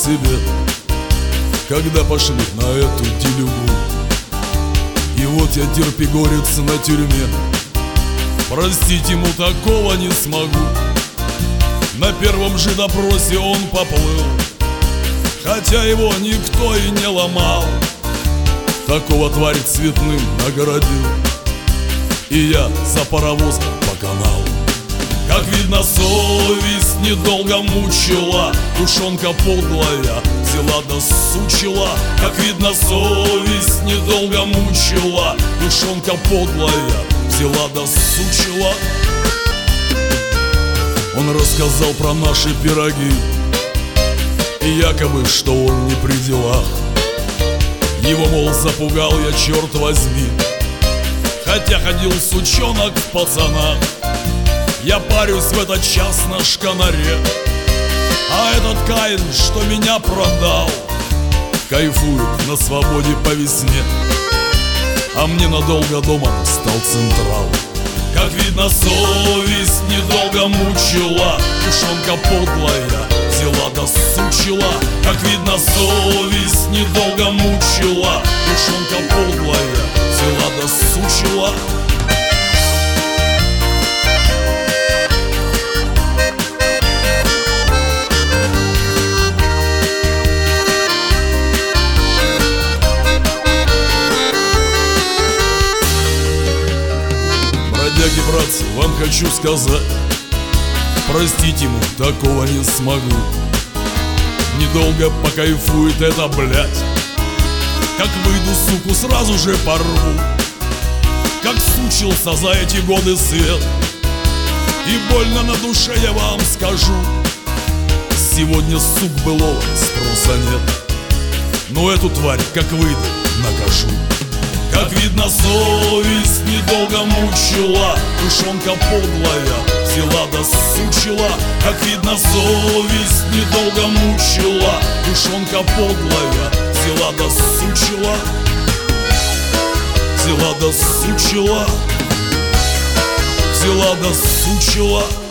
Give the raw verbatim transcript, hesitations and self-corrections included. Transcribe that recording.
себе, когда пошли на эту делюгу. И вот я терпигорец на тюрьме, простить ему такого не смогу. На первом же допросе он поплыл, хотя его никто и не ломал. Такого тварь цветным нагородил, и я за паровозом по каналу. Как видно, совесть недолго мучила, душонка подлая взяла да сучила. Как видно, совесть недолго мучила, душонка подлая взяла да сучила. Он рассказал про наши пироги, и якобы, что он не при делах. Его, мол, запугал я, черт возьми, хотя ходил сучонок в пацанах. Я парюсь в этот час на шканаре, а этот Каин, что меня продал, кайфует на свободе по весне, а мне надолго дома стал Централ. Как видно, совесть недолго мучила, душонка подлая взяла да сучила. Как видно, совесть недолго мучила, душонка подлая взяла да сучила. Бродяги, братцы, вам хочу сказать, простить ему такого не смогу. Недолго покайфует это, блядь, как выйду, суку, сразу же порву. Как сучился за эти годы свет, и больно на душе, я вам скажу. Сегодня, сук, былого спроса нет, но эту тварь, как выйду, накажу. Как видно, совесть недолго мучила, душонка подлая взяла да сучила. Как видно, совесть недолго мучила, душонка подлая взяла да сучила. Взяла да сучила, взяла да сучила.